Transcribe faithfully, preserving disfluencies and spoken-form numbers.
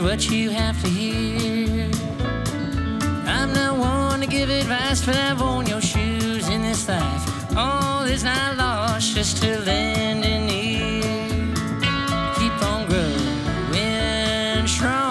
what you have to hear. I'm not one to give advice, but I've worn your shoes in this life. All is not lost, just to lend an ear. Keep on growing strong.